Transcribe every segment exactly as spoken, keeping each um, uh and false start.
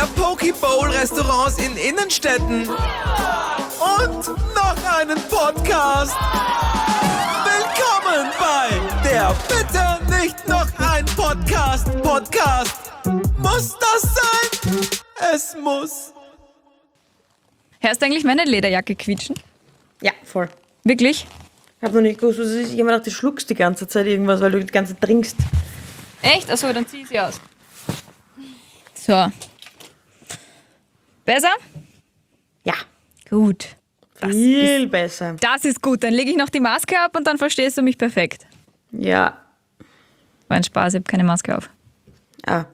mehr Poke-Bowl-Restaurants in Innenstädten und noch einen Podcast. Willkommen bei der Bitte nicht noch ein Podcast. Podcast. Muss das sein? Es muss. Hörst du eigentlich meine Lederjacke quietschen? Ja, voll. Wirklich? Ich hab noch nicht gewusst, was es ist. Ich hab mir gedacht, du schluckst die ganze Zeit irgendwas, weil du die ganze Zeit trinkst. Echt? Achso, dann zieh ich sie aus. So. Besser? Ja, Gut. Das viel ist, besser. das ist gut. Dann lege ich noch die Maske ab und dann verstehst du mich perfekt. Ja. War ein Spaß, ich habe keine Maske auf. Ah.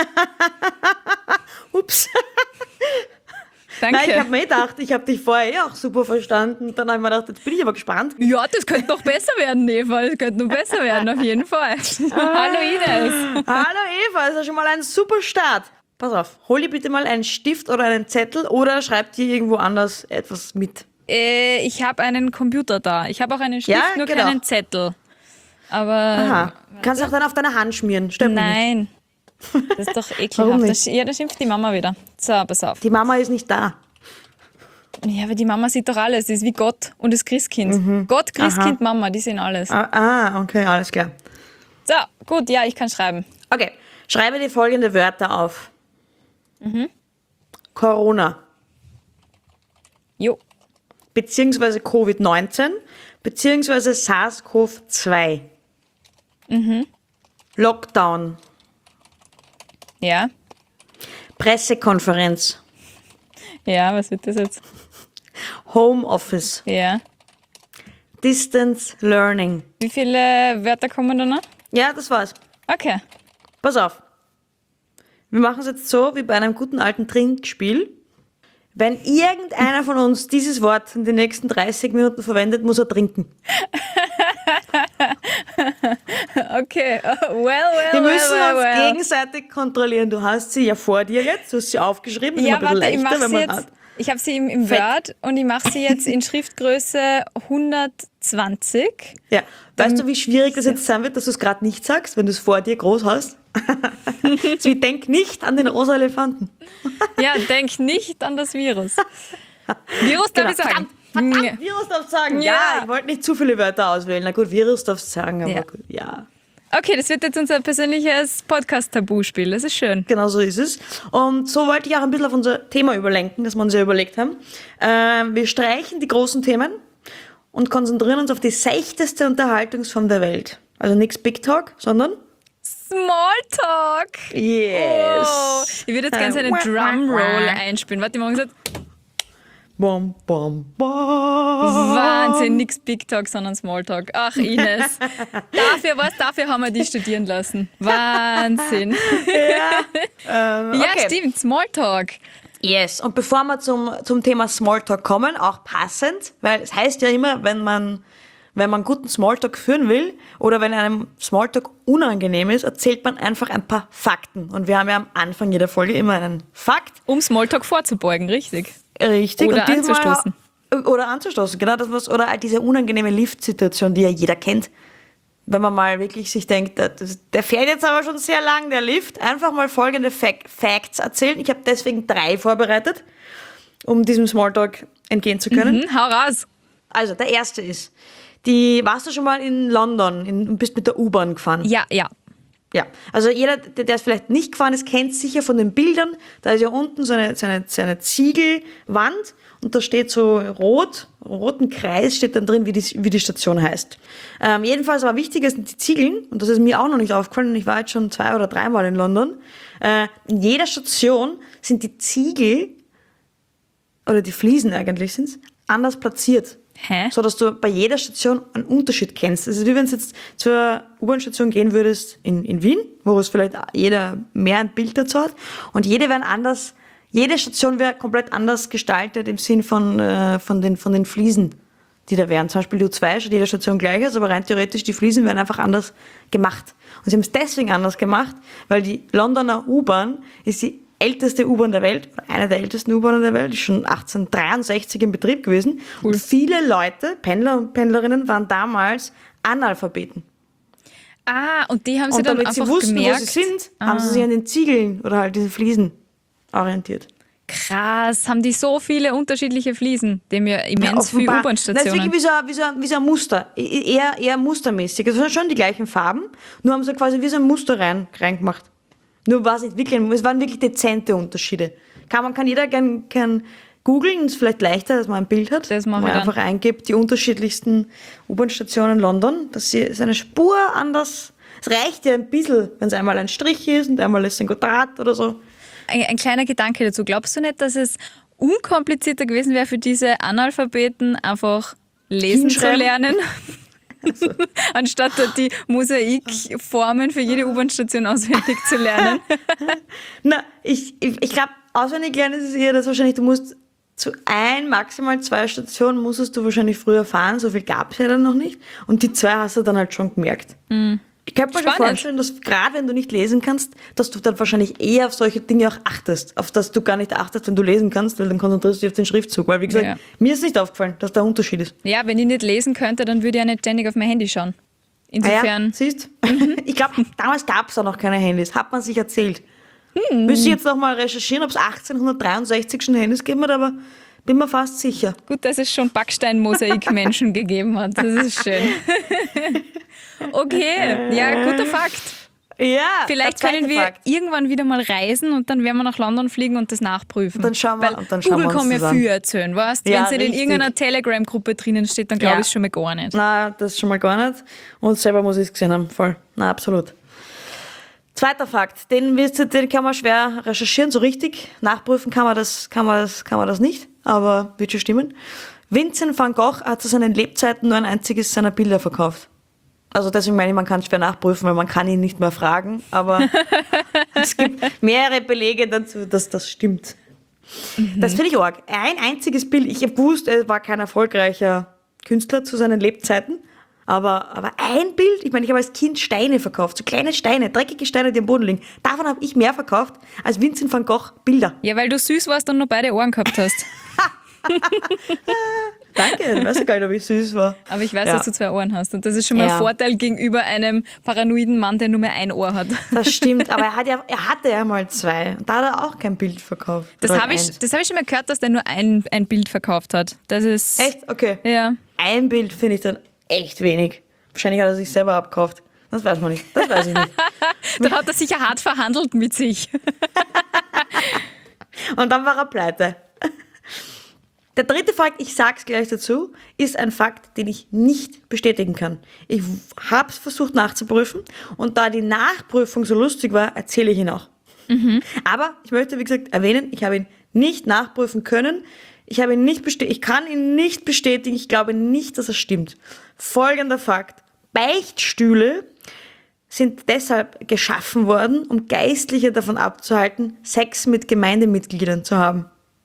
Ups. Danke. Nein, ich habe mir gedacht, ich habe dich vorher eh auch super verstanden. Dann habe ich mir gedacht, jetzt bin ich aber gespannt. Ja, das könnte noch besser werden, Eva. Das könnte noch besser werden, auf jeden Fall. Hallo Ines. Hallo Eva, ist ja schon mal ein super Start. Pass auf, hol dir bitte mal einen Stift oder einen Zettel oder schreib dir irgendwo anders etwas mit. Äh, ich habe einen Computer da. Ich habe auch einen Stift, Ja, nur genau. keinen Zettel. Aber Aha. Kannst auch dann auf deine Hand schmieren. Stört mich nicht. nein, das ist doch Warum ekelhaft. nicht? Das, ja, da schimpft die Mama wieder. So, pass auf. Die Mama ist nicht da. Ja, aber die Mama sieht doch alles. Sie ist wie Gott und das Christkind. Gott, Christkind, Mama, die sehen alles. Ah, ah, okay, alles klar. So, gut, ja, ich kann schreiben. Okay, schreibe dir folgende Wörter auf. Corona, Jo. beziehungsweise Covid neunzehn, beziehungsweise SARS-C o V zwei. Lockdown, Ja. Pressekonferenz, Ja, was wird das jetzt? Homeoffice, Ja. Distance Learning. Wie viele Wörter kommen da noch? Ja, das war's. Okay. Pass auf. Wir machen es jetzt so wie bei einem guten alten Trinkspiel. Wenn irgendeiner von uns dieses Wort in den nächsten dreißig Minuten verwendet, muss er trinken. Okay. Oh, well, well, Wir well, müssen well, uns well. gegenseitig kontrollieren. Du hast sie ja vor dir jetzt, du hast sie aufgeschrieben. Das ist Ja, immer ein warte, ich bisschen mache leichter, sie wenn man jetzt. hat. Ich habe sie im, im Fett. Word und ich mache sie jetzt in Schriftgröße hundertzwanzig. Ja. Weißt du, wie schwierig das jetzt sein wird, dass du es gerade nicht sagst, wenn du es vor dir groß hast? So, ich denk nicht an den rosa Elefanten. Ja, denk nicht an das Virus. Virus darf Genau. ich sagen. Verdammt, Ja. verdammt, Virus darfst du sagen. Ja. Ja. ich wollte nicht zu viele Wörter auswählen. Na gut, Virus darfst du sagen, aber Ja. gut, ja. Okay, das wird jetzt unser persönliches Podcast-Tabu-Spiel. Das ist schön. Genau so ist es. Und so wollte ich auch ein bisschen auf unser Thema überlenken, das wir uns ja überlegt haben. Ähm, wir streichen die großen Themen und konzentrieren uns auf die seichteste Unterhaltungsform der Welt. Also nichts Big Talk, sondern Smalltalk. yes. Oh, ich würde jetzt gerne eine Äh, Drumroll einspielen. Warte, ich mache gesagt, Bom, bom, bom. Wahnsinn, nix Big Talk, sondern Smalltalk. Ach, Ines. Dafür, was, dafür haben wir die studieren lassen. Wahnsinn. Ähm, Ja, okay. stimmt, Smalltalk. Yes. Und bevor wir zum, zum Thema Smalltalk kommen, auch passend, weil es heißt ja immer, wenn man, wenn man guten Smalltalk führen will oder wenn einem Smalltalk unangenehm ist, erzählt man einfach ein paar Fakten. Und wir haben ja am Anfang jeder Folge immer einen Fakt. Um Smalltalk vorzubeugen, richtig. Richtig. Oder und diesmal- anzustoßen. Oder anzustoßen, genau das was, oder halt diese unangenehme Lift-Situation, die ja jeder kennt. Wenn man mal wirklich sich denkt, das, der fährt jetzt aber schon sehr lang, der Lift, einfach mal folgende Fac- Facts erzählen. Ich habe deswegen drei vorbereitet, um diesem Smalltalk entgehen zu können. Hm, hau raus. Also, der erste ist, die, warst du schon mal in London in, und bist mit der U-Bahn gefahren? Ja, ja. Ja, also jeder, der der es vielleicht nicht gefahren ist, kennt es sicher von den Bildern. Da ist ja unten so eine, so eine, so eine Ziegelwand und da steht so rot, roten Kreis steht dann drin, wie die, wie die Station heißt. Ähm, jedenfalls aber wichtiger sind die Ziegeln und das ist mir auch noch nicht aufgefallen und ich war jetzt schon zwei oder dreimal in London. Äh, in jeder Station sind die Ziegel, oder die Fliesen eigentlich sind's, anders platziert. Hä? So dass du bei jeder Station einen Unterschied kennst. Also wie wenn du jetzt zur U-Bahn-Station gehen würdest in, in Wien, wo es vielleicht jeder mehr ein Bild dazu hat. Und jede wären anders, jede Station wäre komplett anders gestaltet im Sinn von, äh, von, den, von den Fliesen, die da wären. Zum Beispiel U zwei ist jede Station gleich ist, aber rein theoretisch die Fliesen werden einfach anders gemacht. Und sie haben es deswegen anders gemacht, weil die Londoner U-Bahn ist die älteste U-Bahn der Welt, eine der ältesten U-Bahnen der Welt, ist schon achtzehnhundertdreiundsechzig in Betrieb gewesen. Cool. Und viele Leute, Pendler und Pendlerinnen, waren damals Analphabeten. Ah, und die haben sie Und dann damit einfach sie wussten, gemerkt. wo sie sind, haben sie sich an den Ziegeln oder halt diese Fliesen orientiert. Krass, haben die so viele unterschiedliche Fliesen? Die haben ja immens viele offenbar. Das ist U-Bahn-Stationen. wirklich wie so, ein- wie, so, ein- wie so ein Muster. E- Eher, eher mustermäßig. Es sind schon die gleichen Farben, nur haben sie quasi wie so ein Muster rein, reingemacht. Nur war es nicht wirklich, es waren wirklich dezente Unterschiede. Kann, man kann jeder gern, gern googeln, ist vielleicht leichter, dass man ein Bild hat. Das machen man wir dann. einfach eingibt, die unterschiedlichsten U-Bahn-Stationen in London. Das ist eine Spur anders. Es reicht ja ein bisschen, wenn es einmal ein Strich ist und einmal ist ein Quadrat oder so. Ein, ein kleiner Gedanke dazu. Glaubst du nicht, dass es unkomplizierter gewesen wäre für diese Analphabeten, einfach lesen zu Hinschreiben? lernen? Anstatt die Mosaikformen für jede U-Bahn-Station auswendig zu lernen. Na, ich, ich, ich glaube, auswendig lernen ist es eher das wahrscheinlich, du musst zu ein, maximal zwei Stationen musstest du wahrscheinlich früher fahren, so viel gab es ja dann noch nicht. Und die zwei hast du dann halt schon gemerkt. Ich könnte mir schon Spannend. vorstellen, dass gerade wenn du nicht lesen kannst, dass du dann wahrscheinlich eher auf solche Dinge auch achtest, auf das du gar nicht achtest, wenn du lesen kannst, weil dann konzentrierst du dich auf den Schriftzug. Weil, wie gesagt, Ja. mir ist nicht aufgefallen, dass da ein Unterschied ist. Ja, wenn ich nicht lesen könnte, dann würde ich ja nicht ständig auf mein Handy schauen. Ah Insofern, ja, siehst? Ich glaube, damals gab es auch noch keine Handys, hat man sich erzählt. Müsste ich jetzt noch mal recherchieren, ob es achtzehnhundertdreiundsechzig schon Handys gegeben hat, aber bin mir fast sicher. gut, dass es schon Backstein-Mosaik-Menschen gegeben hat. Das ist schön. Okay, ja, guter Fakt. Ja, Vielleicht der zweite können wir Fakt. irgendwann wieder mal reisen und dann werden wir nach London fliegen und das nachprüfen. Und dann schauen wir- Weil und dann schauen Google wir uns kann mir das an. viel erzählen, weißt? Ja, Wenn es nicht in richtig. irgendeiner Telegram-Gruppe drinnen steht, dann glaube Ja. ich es schon mal gar nicht. Nein, das schon mal gar nicht. Und selber muss ich es gesehen haben, voll. Na, absolut. Zweiter Fakt, den, wirst du- den kann man schwer recherchieren, so richtig. Nachprüfen kann man das, kann man das, kann man das nicht, aber wird schon stimmen. Vincent van Gogh hat zu seinen Lebzeiten nur ein einziges seiner Bilder verkauft. Also deswegen meine ich, man kann es schwer nachprüfen, weil man kann ihn nicht mehr fragen, aber es gibt mehrere Belege dazu, dass das stimmt. Das finde ich arg. Ein einziges Bild. Ich habe gewusst, er war kein erfolgreicher Künstler zu seinen Lebzeiten. Aber, aber ein Bild, ich meine, ich habe als Kind Steine verkauft, so kleine Steine, dreckige Steine, die am Boden liegen. Davon habe ich mehr verkauft als Vincent van Gogh Bilder. Ja, weil du süß warst und nur beide Ohren gehabt hast. Danke, ich weiß ja gar nicht, ob ich süß war. Aber ich weiß, Ja. dass du zwei Ohren hast. Und das ist schon mal Ja. ein Vorteil gegenüber einem paranoiden Mann, der nur mehr ein Ohr hat. Das stimmt, aber er, hat ja, er hatte ja mal zwei. Und da hat er auch kein Bild verkauft. Das Oder habe ich, eins. das hab ich schon mal gehört, dass der nur ein, ein Bild verkauft hat. Das ist. Echt? Okay. Ja. Ein Bild finde ich dann echt wenig. Wahrscheinlich hat er sich selber abgekauft. Das weiß man nicht. Das weiß ich nicht. Da hat er sicher hart verhandelt mit sich. Und dann war er pleite. Der dritte Fakt, ich sag's gleich dazu, ist ein Fakt, den ich nicht bestätigen kann. Ich habe es versucht nachzuprüfen und da die Nachprüfung so lustig war, erzähle ich ihn auch. Aber ich möchte, wie gesagt, erwähnen, ich habe ihn nicht nachprüfen können. Ich habe ihn nicht besti- ich kann ihn nicht bestätigen. Ich glaube nicht, dass er stimmt. Folgender Fakt. Beichtstühle sind deshalb geschaffen worden, um Geistliche davon abzuhalten, Sex mit Gemeindemitgliedern zu haben.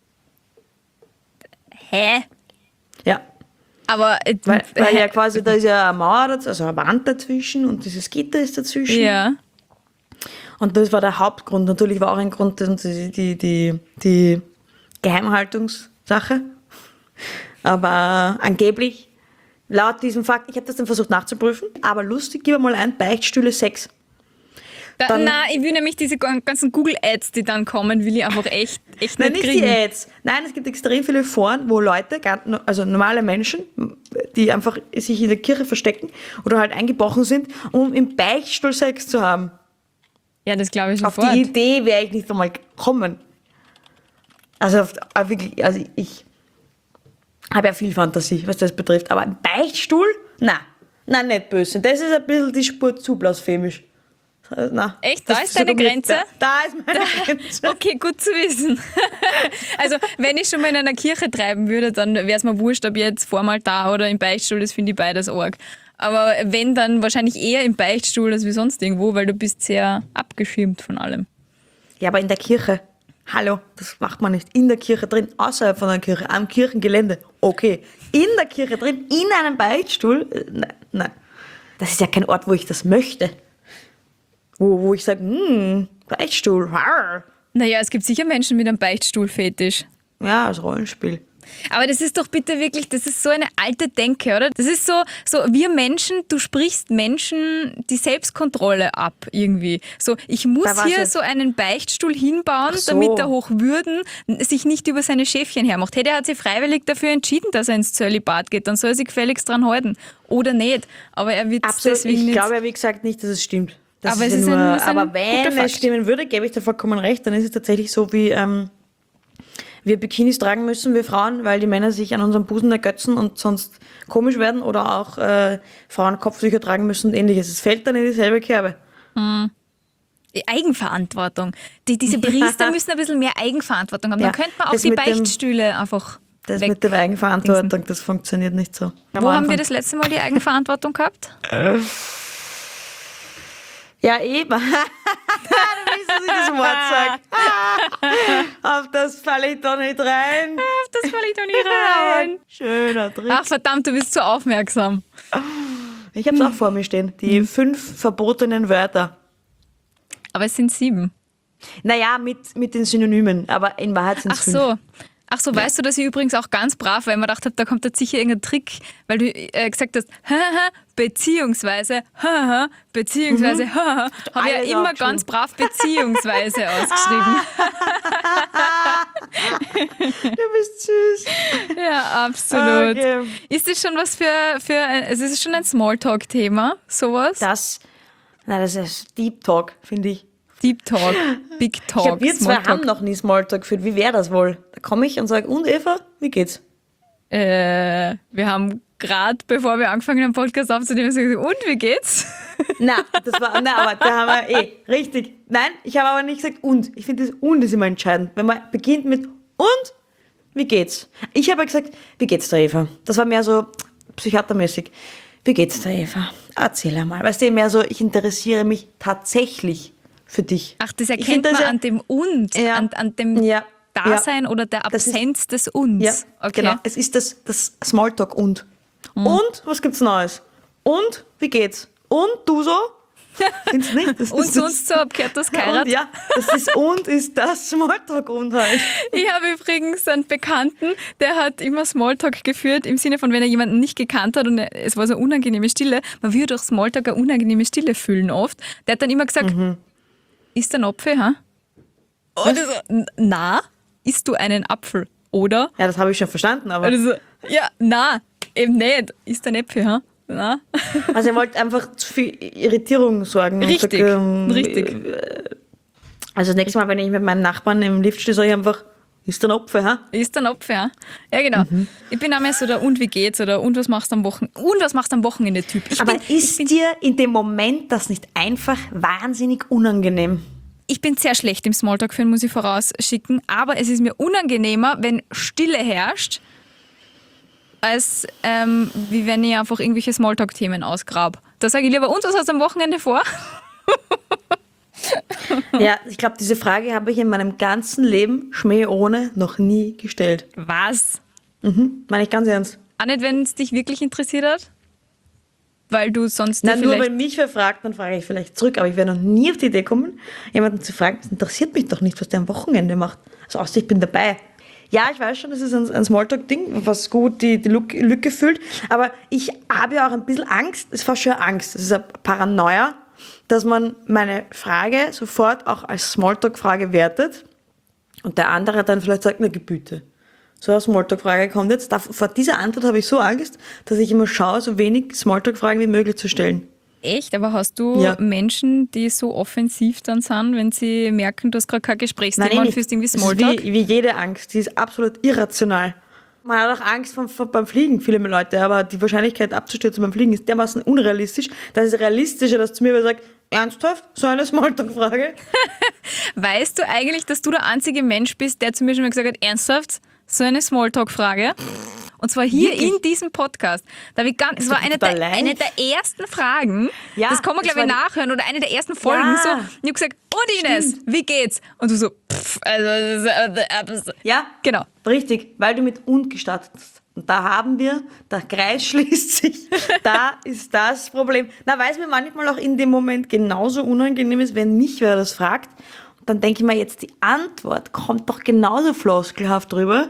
Hä? Ja. Aber. äh, Weil, weil ja quasi, da ist ja eine Mauer, daz- also eine Wand dazwischen und dieses Gitter ist dazwischen. Ja. Und das war der Hauptgrund. Natürlich war auch ein Grund die, die, die, die Geheimhaltungssache. Aber angeblich, laut diesem Fakt, ich habe das dann versucht nachzuprüfen, aber lustig, gib mal ein, Beichtstühle Sex. Da, Dann- na, ich will nämlich diese gan- ganzen Google-Ads, die dann kommen, will ich einfach echt, echt Nein, nicht nicht die kriegen. Ads. Nein, es gibt extrem viele Foren, wo Leute, ganz- also normale Menschen, die einfach sich in der Kirche verstecken oder halt eingebrochen sind, um im Beichtstuhl Sex zu haben. Ja, das glaube ich Auf sofort. die Idee wäre ich nicht einmal gekommen. Also, auf, auf wirklich, also ich habe ja viel Fantasie, was das betrifft. Aber ein Beichtstuhl? Na, na, nicht böse. Das ist ein bisschen die Spur zu blasphemisch. Na, Echt? Da das ist deine sogar mit- Grenze? Da, da ist meine Grenze. Okay, gut zu wissen. Also, wenn ich schon mal in einer Kirche treiben würde, dann wäre es mir wurscht, ob jetzt vor dem Altar oder im Beichtstuhl, das finde ich beides arg. Aber wenn, dann wahrscheinlich eher im Beichtstuhl als wie sonst irgendwo, weil du bist sehr abgeschirmt von allem. Ja, aber in der Kirche. Hallo, das macht man nicht. In der Kirche drin, außerhalb von der Kirche, am Kirchengelände. Okay. In der Kirche drin, in einem Beichtstuhl? Äh, Nein, nein. Das ist ja kein Ort, wo ich das möchte. Wo, wo ich sage, hm, Beichtstuhl, rar. Naja, es gibt sicher Menschen mit einem Beichtstuhl-Fetisch. Ja, als Rollenspiel. Aber das ist doch bitte wirklich, das ist so eine alte Denke, oder? Das ist so, so wir Menschen, du sprichst Menschen die Selbstkontrolle ab irgendwie. So, ich muss Da war's hier jetzt. so einen Beichtstuhl hinbauen, Ach so. damit der Hochwürden sich nicht über seine Schäfchen hermacht. Hey, der hat sich freiwillig dafür entschieden, dass er ins Zölibat geht. Dann soll er sich gefälligst dran halten. Oder nicht. Aber er wird Absolut, deswegen ich nicht... glaube ja, wie gesagt, nicht, dass es stimmt. Das Aber ist es ja ist nur, ein- es ist ein aber wenn guter es Fakt. stimmen würde, gebe ich dir vollkommen recht, dann ist es tatsächlich so, wie ähm, wir Bikinis tragen müssen, wir Frauen, weil die Männer sich an unserem Busen ergötzen und sonst komisch werden, oder auch äh, Frauen Kopftücher tragen müssen und ähnliches. Es fällt dann in dieselbe Kerbe. Die Eigenverantwortung. Die, diese Priester müssen ein bisschen mehr Eigenverantwortung haben. Ja, Dann könnte man auch das die mit dem- Beichtstühle einfach Das weg. mit der Eigenverantwortung, das funktioniert nicht so. Wo haben wir das letzte Mal die Eigenverantwortung gehabt? Ja, eben. Du willst, dass ich das Wort sage. Auf das falle ich doch nicht rein. Das falle ich doch nicht rein. Schöner Trick. Ach verdammt, du bist zu aufmerksam. Ich habe es auch vor mir stehen. Die fünf verbotenen Wörter. Aber es sind sieben. Naja, mit, mit den Synonymen, aber in Wahrheit sind es Ach fünf. so. Ach so, weißt du, dass ich übrigens auch ganz brav, weil ich mir gedacht habe, da kommt jetzt sicher irgendein Trick, weil du äh, gesagt hast, haha, beziehungsweise, haha, beziehungsweise, haha, habe ich ja Alles immer aufgeschrieben. ganz brav beziehungsweise ausgeschrieben. Du bist süß. Ja, absolut. Okay. Ist das schon was für, für ein, also ist es schon ein Smalltalk-Thema, sowas? Das, nein, das ist Deep Talk, finde ich. Deep Talk, Big Ich Talk, glaube, wir zwei Smalltalk. haben noch nie Smalltalk geführt. Wie wäre das wohl? Da komme ich und sage, und Eva, wie geht's? Äh, wir haben gerade, bevor wir angefangen haben, Podcast aufzunehmen, gesagt, und wie geht's? Na, das war, na, aber da haben wir eh, richtig. Nein, ich habe aber nicht gesagt und. Ich finde, das und ist immer entscheidend. Wenn man beginnt mit und, wie geht's? Ich habe gesagt, wie geht's da, Eva? Das war mehr so psychiatermäßig. Wie geht's da, Eva? Erzähl einmal. Weißt du, mehr so, ich interessiere mich tatsächlich für dich. Ach, das Ich erkennt finde man das ja- an dem und, Ja. an, an dem Ja. Dasein Ja. oder der Das ist- Absenz des uns. Ja, Okay. genau. Es ist das, das Smalltalk und. Und, was gibt's Neues? Und, wie geht's? Und, du so? Findest du nicht? Das Und ist sonst so abgekehrt das Kairat. Und, ja, das ist und ist das Smalltalk und halt. Ich habe übrigens einen Bekannten, der hat immer Smalltalk geführt, im Sinne von, wenn er jemanden nicht gekannt hat und er- es war so eine unangenehme Stille, man würde durch Smalltalk eine unangenehme Stille fühlen oft. Der hat dann immer gesagt, Mhm. isst du einen Apfel, ha? Oder so, "N- na, isst du einen Apfel, oder? Ja, das habe ich schon verstanden, aber. Oder so, ja, na, eben nicht, isst du einen Apfel, ha? Na? Also, er wollte einfach zu viel Irritierung sorgen. und Richtig, sagt, ähm, richtig. äh, Also, das nächste Mal, wenn ich mit meinem Nachbarn im Lift stehe, sage ich einfach, ist ein Opfer, ha? Ist ein Opfer, ja? Ja, genau. Mhm. Ich bin auch mehr so der und wie geht's oder und was machst du am Wochenende? Und was machst du am Wochenende Typ. Ich Aber bin, ist dir in dem Moment das nicht einfach wahnsinnig unangenehm? Ich bin sehr schlecht im Smalltalk führen, muss ich vorausschicken, aber es ist mir unangenehmer, wenn Stille herrscht, als ähm, wie wenn ich einfach irgendwelche Smalltalk-Themen ausgrab. Da sage ich lieber, und was hast du am Wochenende vor? Ja, ich glaube, diese Frage habe ich in meinem ganzen Leben, Schmäh ohne, noch nie gestellt. Was? Mhm, meine ich ganz ernst. Auch nicht, wenn es dich wirklich interessiert hat? Weil du sonst dir Na, nur vielleicht... wenn mich wer fragt, dann frage ich vielleicht zurück. Aber ich wäre noch nie auf die Idee kommen, jemanden zu fragen, das interessiert mich doch nicht, was der am Wochenende macht. Also außer ich bin dabei. Ja, ich weiß schon, das ist ein, ein Smalltalk-Ding, was gut die, die Lück- Lücke füllt. Aber ich habe ja auch ein bisschen Angst, es war schon Angst, das ist eine Paranoia, dass man meine Frage sofort auch als Smalltalk-Frage wertet und der andere dann vielleicht sagt, na Gebüte. So eine Smalltalk-Frage kommt jetzt. Da, vor dieser Antwort habe ich so Angst, dass ich immer schaue, so wenig Smalltalk-Fragen wie möglich zu stellen. Echt? Aber hast du Ja. Menschen, die so offensiv dann sind, wenn sie merken, du hast gerade kein Gesprächsthema und führst irgendwie Das ist Smalltalk? wie, wie jede Angst, die ist absolut irrational. Man hat auch Angst vom, vom, beim Fliegen, viele Leute, aber die Wahrscheinlichkeit abzustürzen beim Fliegen ist dermaßen unrealistisch. Das ist realistischer, dass zu mir wer sagt, ernsthaft? So eine Smalltalk-Frage? Weißt du eigentlich, dass du der einzige Mensch bist, der zu mir schon mal gesagt hat, ernsthaft, so eine Smalltalk-Frage? Und zwar hier Wirklich? in diesem Podcast. Da hab ich ganz, das war eine total der, live. eine der ersten Fragen. Ja, das kann man, das glaube ich, war die- nachhören. Oder eine der ersten Folgen. Ja. So, und ich hab gesagt, und Ines, wie geht's? Und du so, pff, also, das ist, äh, das ist- Ja, genau. richtig, weil du mit und gestartet hast. Und da haben wir, der Kreis schließt sich, da ist das Problem. Na, weil es mir manchmal auch in dem Moment genauso unangenehm ist, wenn mich wer das fragt. Und dann denke ich mir jetzt, die Antwort kommt doch genauso floskelhaft drüber.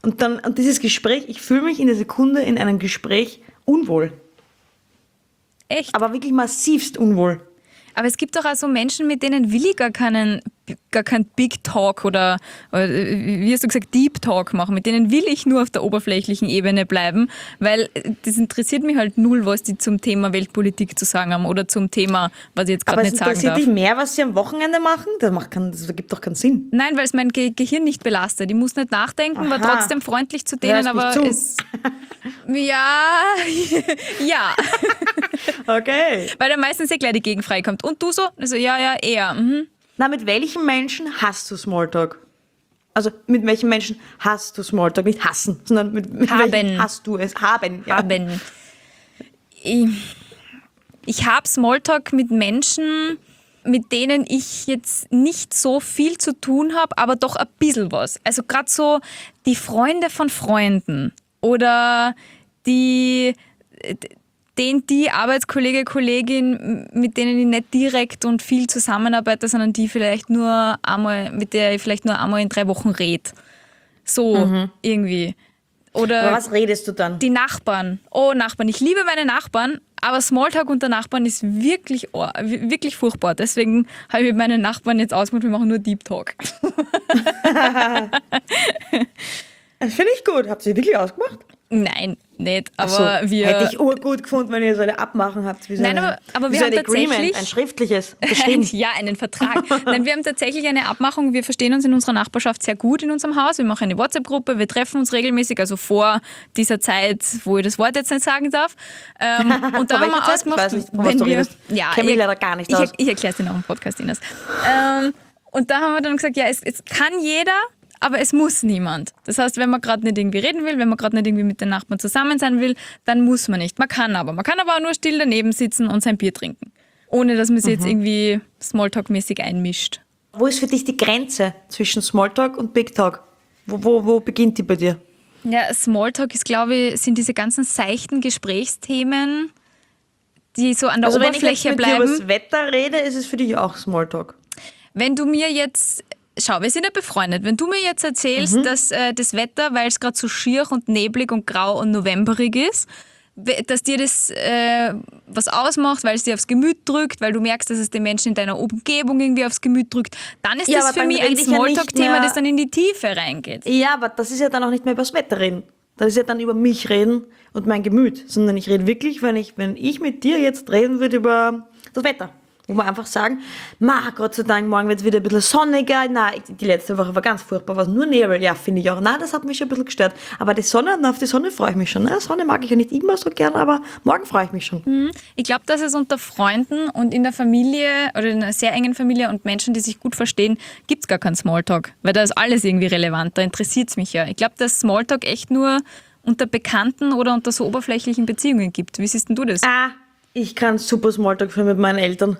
Und dann, und dieses Gespräch, ich fühle mich in der Sekunde in einem Gespräch unwohl. Echt? Aber wirklich massivst unwohl. Aber es gibt doch auch so Menschen, mit denen will ich gar keinen, gar keinen Big Talk oder, oder, wie hast du gesagt, Deep Talk machen. Mit denen will ich nur auf der oberflächlichen Ebene bleiben, weil das interessiert mich halt null, was die zum Thema Weltpolitik zu sagen haben oder zum Thema, was ich jetzt gerade nicht sagen Aber es interessiert darf. dich mehr, was sie am Wochenende machen? Das, macht keinen, das ergibt doch keinen Sinn. Nein, weil es mein Ge- Gehirn nicht belastet. Ich muss nicht nachdenken, war Aha. trotzdem freundlich zu denen, Hörst mich aber zu. es... Ja, ja. Okay. Weil dann meistens eh gleich die Gegenfrage kommt. Und du so? Also ja, ja, eher. Mhm. Na, mit welchen Menschen hast du Smalltalk? Also mit welchen Menschen hast du Smalltalk? Nicht hassen, sondern mit, mit Haben. welchen hast du es? Haben. Ja. Haben. Ich, ich habe Smalltalk mit Menschen, mit denen ich jetzt nicht so viel zu tun habe, aber doch ein bisschen was. Also gerade so die Freunde von Freunden oder die, den, die Arbeitskollege, Kollegin, mit denen ich nicht direkt und viel zusammenarbeite, sondern die vielleicht nur einmal, mit der ich vielleicht nur einmal in drei Wochen rede. So irgendwie. Oder Aber was redest du dann? die Nachbarn. Oh, Nachbarn. Ich liebe meine Nachbarn, aber Smalltalk unter Nachbarn ist wirklich, oh, wirklich furchtbar. Deswegen habe ich mit meinen Nachbarn jetzt ausgemacht, wir machen nur Deep Talk. Das finde ich gut. Habt ihr wirklich ausgemacht? Nein, nicht. Aber Ach so, wir. hätte ich urgut gefunden, wenn ihr so eine Abmachen habt. Wie so Nein, eine, aber- aber wie wir so haben ein Agreement, tatsächlich- ein schriftliches. Ein, Bestimmt. ja, einen Vertrag. Nein, wir haben tatsächlich eine Abmachung. Wir verstehen uns in unserer Nachbarschaft sehr gut in unserem Haus. Wir machen eine WhatsApp-Gruppe, wir treffen uns regelmäßig, also vor dieser Zeit, wo ich das Wort jetzt nicht sagen darf. Ähm, und da Vor haben wir welcher Zeit? ausgemacht, Ich weiß nicht, von was wenn du wir, redest. ja, Kenn mich ich- leider gar nicht ich, aus. Ich erkläre es dir noch im Podcast, Ines. Ähm, und da haben wir dann gesagt, ja, es, es kann jeder, aber es muss niemand. Das heißt, wenn man gerade nicht irgendwie reden will, wenn man gerade nicht irgendwie mit den Nachbarn zusammen sein will, dann muss man nicht. Man kann aber. Man kann aber auch nur still daneben sitzen und sein Bier trinken. Ohne, dass man sich jetzt irgendwie Smalltalk-mäßig einmischt. Wo ist für dich die Grenze zwischen Smalltalk und Big Talk? Wo, wo, wo beginnt die bei dir? Ja, Smalltalk ist, glaube ich, sind diese ganzen seichten Gesprächsthemen, die so an der Also wenn ich jetzt Oberfläche mit dir bleiben. über das Wetter rede, ist es für dich auch Smalltalk. Wenn du mir jetzt, schau, wir sind ja befreundet, wenn du mir jetzt erzählst, Mhm. dass äh, das Wetter, weil es gerade so schier und neblig und grau und novemberig ist, we- dass dir das äh, was ausmacht, weil es dir aufs Gemüt drückt, weil du merkst, dass es den Menschen in deiner Umgebung irgendwie aufs Gemüt drückt, dann ist Ja, das aber für dann mich ein rede ich ja nicht Smalltalk-Thema, mehr- das dann in die Tiefe reingeht. Ja, aber das ist ja dann auch nicht mehr über das Wetter reden. Das ist ja dann über mich reden und mein Gemüt. Sondern ich rede wirklich, wenn ich, wenn ich mit dir jetzt reden würde über das Wetter. Wo wir einfach sagen, ma, Gott sei Dank, morgen wird es wieder ein bisschen sonniger. Na, die letzte Woche war ganz furchtbar, war nur Nebel. Ja, finde ich auch. Na, das hat mich schon ein bisschen gestört. Aber die Sonne, na, auf die Sonne freue ich mich schon. Na, Sonne mag ich ja nicht immer so gern, aber morgen freue ich mich schon. Ich glaube, dass es unter Freunden und in der Familie oder in einer sehr engen Familie und Menschen, die sich gut verstehen, gibt es gar keinen Smalltalk. Weil da ist alles irgendwie relevant, da interessiert es mich ja. Ich glaube, dass Smalltalk echt nur unter Bekannten oder unter so oberflächlichen Beziehungen gibt. Wie siehst denn du das? Ah, ich kann super Smalltalk führen mit meinen Eltern.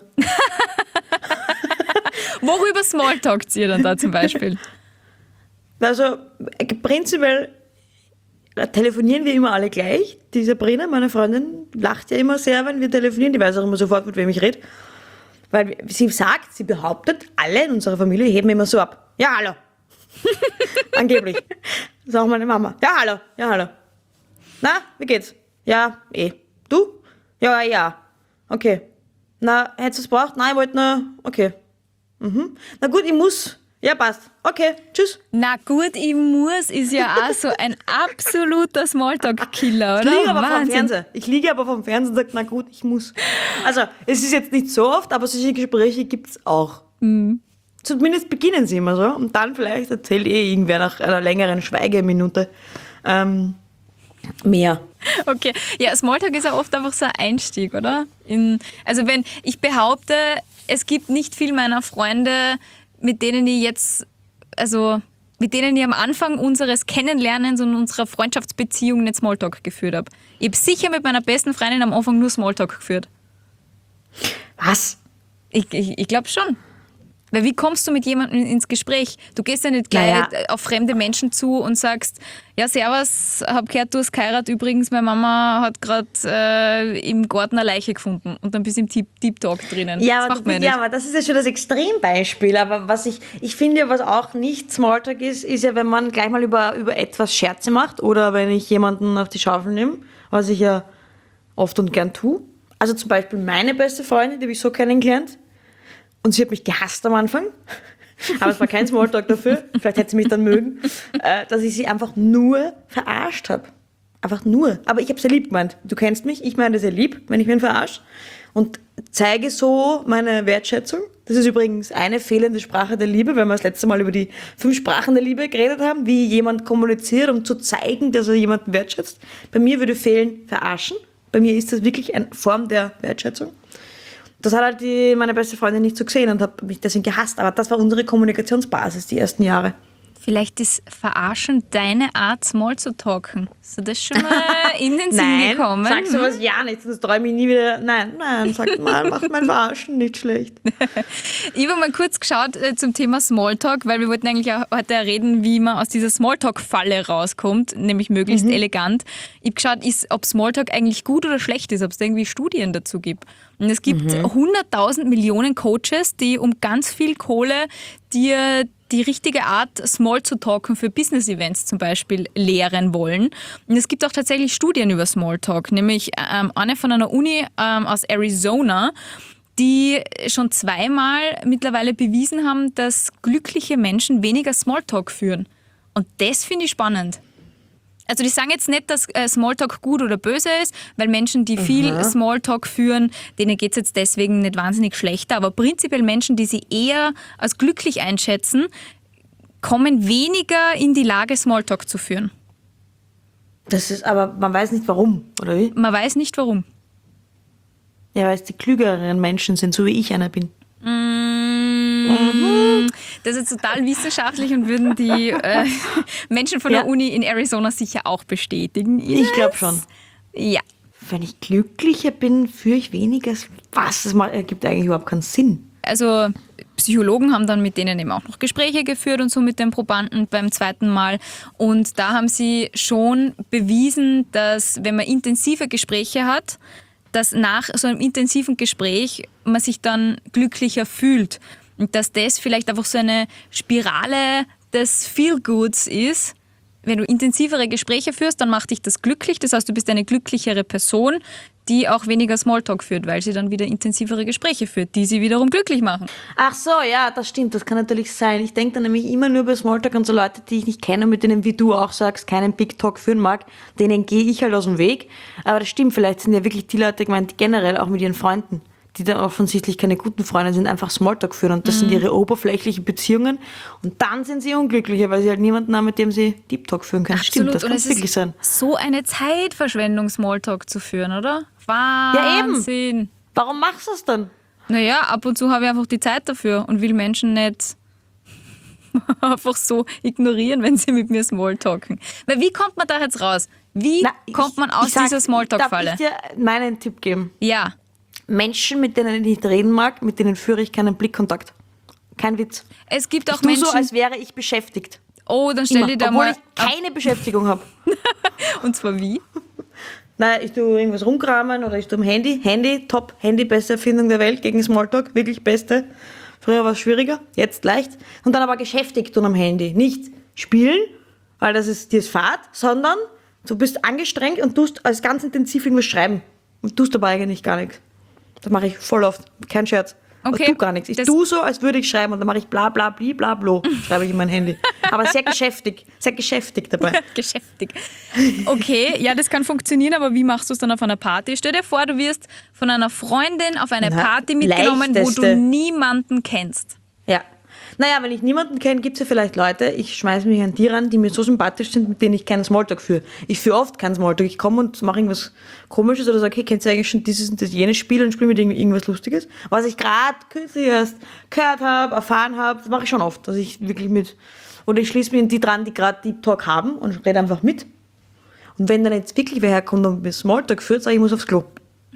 Worüber Smalltalkt ihr dann da zum Beispiel? Also äh, prinzipiell äh, telefonieren wir immer alle gleich. Die Sabrina, meine Freundin, lacht ja immer sehr, wenn wir telefonieren. Die weiß auch immer sofort, mit wem ich rede. Weil sie sagt, sie behauptet, alle in unserer Familie heben immer so ab. Ja, hallo. Angeblich. Das ist auch meine Mama. Ja, hallo. Ja, hallo. Na, wie geht's? Ja, eh. Du? Ja, ja. Okay. Na, hättest du es braucht? Nein, ich wollte nur... Okay. Mhm. Na gut, ich muss. Ja, passt. Okay, tschüss. Na gut, ich muss ist ja auch so ein absoluter Smalltalk-Killer, Ich oder? liege aber vom Wahnsinn. Fernseher. Ich liege aber vom Fernseher und sage, na gut, ich muss. Also, es ist jetzt nicht so oft, aber solche Gespräche gibt's auch. Mhm. Zumindest beginnen sie immer so. Und dann vielleicht erzählt eh irgendwer nach einer längeren Schweigeminute ähm, mehr. Okay, ja, Smalltalk ist ja oft einfach so ein Einstieg, oder? In, also wenn ich behaupte, es gibt nicht viel meiner Freunde, mit denen ich jetzt, also mit denen ich am Anfang unseres Kennenlernens und unserer Freundschaftsbeziehung nicht Smalltalk geführt habe. Ich habe sicher mit meiner besten Freundin am Anfang nur Smalltalk geführt. Was? Ich, ich, ich glaube schon. Weil wie kommst du mit jemandem ins Gespräch? Du gehst ja nicht gleich Naja. auf fremde Menschen zu und sagst, ja servus, hab gehört, du hast geheiratet, übrigens, meine Mama hat gerade äh, im Garten eine Leiche gefunden und dann bist du im Deep, Deep Talk drinnen. Ja, das aber, macht man ja das, ja, nicht. aber das ist ja schon das Extrembeispiel. Aber was ich, ich finde, was auch nicht Smalltalk ist, ist ja, wenn man gleich mal über, über etwas Scherze macht oder wenn ich jemanden auf die Schaufel nehme, was ich ja oft und gern tue. Also zum Beispiel meine beste Freundin, die habe ich so kennengelernt und sie hat mich gehasst am Anfang. Aber es war kein Smalltalk dafür, vielleicht hätte sie mich dann mögen, äh, dass ich sie einfach nur verarscht habe. Einfach nur. Aber ich habe sehr lieb gemeint. Du kennst mich, ich meine sehr lieb, wenn ich wen verarsche. Und zeige so meine Wertschätzung. Das ist übrigens eine fehlende Sprache der Liebe, weil wir das letzte Mal über die fünf Sprachen der Liebe geredet haben, wie jemand kommuniziert, um zu zeigen, dass er jemanden wertschätzt. Bei mir würde fehlen verarschen. Bei mir ist das wirklich eine Form der Wertschätzung. Das hat halt die, meine beste Freundin nicht so gesehen und hat mich deswegen gehasst. Aber das war unsere Kommunikationsbasis die ersten Jahre. Vielleicht ist Verarschen deine Art, Small zu talken. Ist dir das schon mal in den Sinn Nein, gekommen? sag sowas ja nicht, das träume ich nie wieder. Nein, nein, sag mal, macht mein Verarschen nicht schlecht. Ich habe mal kurz geschaut äh, zum Thema Smalltalk, weil wir wollten eigentlich auch heute reden, wie man aus dieser Smalltalk-Falle rauskommt, nämlich möglichst elegant. Ich habe geschaut, ist, ob Smalltalk eigentlich gut oder schlecht ist, ob es da irgendwie Studien dazu gibt. Und es gibt hunderttausend Millionen Coaches, die um ganz viel Kohle dir die richtige Art, Small zu talken für Business-Events zum Beispiel lehren wollen. Und es gibt auch tatsächlich Studien über Smalltalk, nämlich ähm, eine von einer Uni ähm, aus Arizona, die schon zweimal mittlerweile bewiesen haben, dass glückliche Menschen weniger Smalltalk führen. Und das finde ich spannend. Also die sagen jetzt nicht, dass äh, Smalltalk gut oder böse ist, weil Menschen, die viel Aha. Smalltalk führen, denen geht es jetzt deswegen nicht wahnsinnig schlechter. Aber prinzipiell Menschen, die sie eher als glücklich einschätzen, kommen weniger in die Lage, Smalltalk zu führen. Das ist, aber man weiß nicht warum, oder wie? Man weiß nicht warum. Ja, weil es die klügeren Menschen sind, so wie ich einer bin. Das ist total wissenschaftlich und würden die äh, Menschen von der Ja. Uni in Arizona sicher auch bestätigen. Ich glaube schon. Ja. Wenn ich glücklicher bin, führe ich weniger. Was? Das macht- ergibt eigentlich überhaupt keinen Sinn. Also Psychologen haben dann mit denen eben auch noch Gespräche geführt und so mit den Probanden beim zweiten Mal. Und da haben sie schon bewiesen, dass wenn man intensive Gespräche hat, dass nach so einem intensiven Gespräch man sich dann glücklicher fühlt. Und dass das vielleicht einfach so eine Spirale des Feel-Goods ist. Wenn du intensivere Gespräche führst, dann macht dich das glücklich. Das heißt, du bist eine glücklichere Person, die auch weniger Smalltalk führt, weil sie dann wieder intensivere Gespräche führt, die sie wiederum glücklich machen. Ach so, ja, das stimmt, das kann natürlich sein. Ich denke dann nämlich immer nur bei Smalltalk an so Leute, die ich nicht kenne, mit denen, wie du auch sagst, keinen Big Talk führen mag, denen gehe ich halt aus dem Weg. Aber das stimmt, vielleicht sind ja wirklich die Leute gemeint, die generell auch mit ihren Freunden, die dann offensichtlich keine guten Freunde sind, einfach Smalltalk führen. Und das sind ihre oberflächlichen Beziehungen. Und dann sind sie unglücklicher, weil sie halt niemanden haben, mit dem sie Deep Talk führen können. Stimmt, das Und kann es wirklich ist sein. so eine Zeitverschwendung, Smalltalk zu führen, oder? Ja, eben. Wahnsinn. Warum machst du es dann? Naja, ab und zu habe ich einfach die Zeit dafür und will Menschen nicht einfach so ignorieren, wenn sie mit mir Smalltalken. Weil wie kommt man da jetzt raus? Wie Na, kommt ich- man aus ich sag, dieser Smalltalk-Falle? Darf ich dir meinen Tipp geben? Ja. Menschen, mit denen ich nicht reden mag, mit denen führe ich keinen Blickkontakt. Kein Witz. Es gibt auch Ich tue Menschen. so, als wäre ich beschäftigt. Oh, dann stell Immer. dir da Obwohl mal. ich keine Beschäftigung habe. Und zwar wie? Nein, ich tue irgendwas rumkramen oder ich tue am Handy. Handy, top. Handy, beste Erfindung der Welt gegen Smalltalk. Wirklich beste. Früher war es schwieriger, jetzt leicht. Und dann aber geschäftig tun am Handy. Nicht spielen, weil das ist dir ist Fahrt, sondern du bist angestrengt und tust als ganz intensiv irgendwas schreiben. Und tust dabei eigentlich gar nichts. Das mache ich voll oft. Kein Scherz. Okay, Ich tue gar nichts. Ich das- tue so, als würde ich schreiben und dann mache ich bla bla bli bla blo. Schreibe ich in mein Handy. Aber sehr geschäftig. Sehr geschäftig dabei. Geschäftig. Okay, ja, das kann funktionieren, aber wie machst du es dann auf einer Party? Stell dir vor, du wirst von einer Freundin auf eine Na, Party mitgenommen, wo leichteste. du niemanden kennst. Ja. Naja, wenn ich niemanden kenne, gibt es ja vielleicht Leute, ich schmeiße mich an die ran, die mir so sympathisch sind, mit denen ich keinen Smalltalk führe. Ich führe oft keinen Smalltalk. Ich komme und mache irgendwas Komisches oder sage, hey, kennst du eigentlich schon dieses und das jenes Spiel und spiele mit irgendwie irgendwas Lustiges? Was ich gerade kürzlich erst gehört habe, erfahren habe, das mache ich schon oft, dass ich wirklich mit, oder ich schließe mich an die dran, die gerade Deep Talk haben und rede einfach mit. Und wenn dann jetzt wirklich wer herkommt und mir Smalltalk führt, sage ich, ich muss aufs Klo.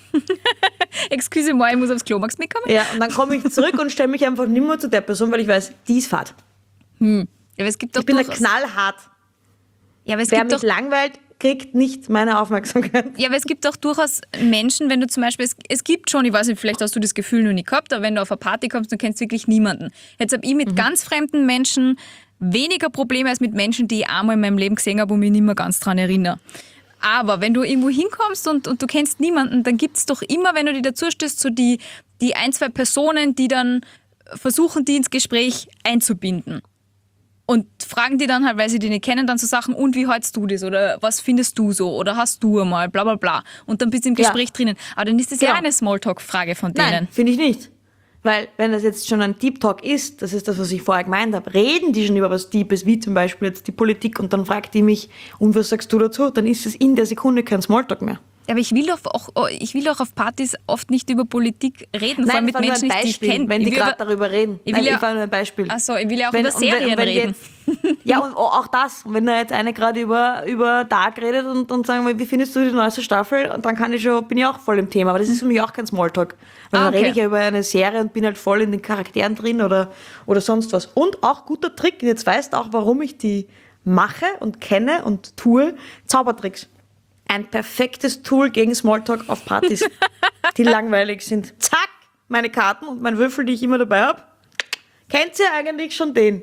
Excuse-moi, ich muss aufs Klo, magst du mitkommen? Ja, und dann komme ich zurück und stelle mich einfach nicht mehr zu der Person, weil ich weiß, die ist fad. Ja, aber es gibt doch Ich bin da durchaus- knallhart. Ja, aber es Wer gibt mich doch langweilt, kriegt nicht meine Aufmerksamkeit. Ja, aber es gibt auch durchaus Menschen, wenn du zum Beispiel, es, es gibt schon, ich weiß nicht, vielleicht hast du das Gefühl noch nie gehabt, aber wenn du auf eine Party kommst, du kennst wirklich niemanden. Jetzt habe ich mit ganz fremden Menschen weniger Probleme als mit Menschen, die ich einmal in meinem Leben gesehen habe und mich nicht mehr ganz dran erinnere. Aber wenn du irgendwo hinkommst und, und du kennst niemanden, dann gibt es doch immer, wenn du die dazu stößt, so die, die ein, zwei Personen, die dann versuchen, die ins Gespräch einzubinden. Und fragen die dann halt, weil sie die nicht kennen, dann so Sachen, und wie hältst du das? Oder was findest du so? Oder hast du einmal? Bla bla bla. Und dann bist du im Gespräch Ja. drinnen. Aber dann ist das ja Genau. eine Smalltalk-Frage von denen. Nein, finde ich nicht. Weil wenn das jetzt schon ein Deep Talk ist, das ist das, was ich vorher gemeint habe, reden die schon über was Deepes, wie zum Beispiel jetzt die Politik, und dann fragt die mich, und was sagst du dazu? Dann ist es in der Sekunde kein Smalltalk mehr. Aber ich will doch auch, ich will doch auf Partys oft nicht über Politik reden, vor allem mit das war nur Menschen, ein die ich Beispiel, kenne. wenn die Ich will gerade über- darüber reden. ich Nein, will ja- ich war nur ein Beispiel. Achso, ich will ja auch Wenn- über und wenn- Serien und wenn reden. Jetzt, ja, und auch das. Und wenn da jetzt eine gerade über, über Dark redet und, und sagen wir, wie findest du die neueste Staffel? Und dann kann ich schon, bin ich auch voll im Thema. Aber das ist für mich auch kein Smalltalk. Weil Ah, dann okay. rede ich ja über eine Serie und bin halt voll in den Charakteren drin oder, oder sonst was. Und auch guter Trick, jetzt weißt du auch, warum ich die mache und kenne und tue, Zaubertricks. Ein perfektes Tool gegen Smalltalk auf Partys, die langweilig sind. Zack, meine Karten und mein Würfel, die ich immer dabei habe. Kennt ihr eigentlich schon den?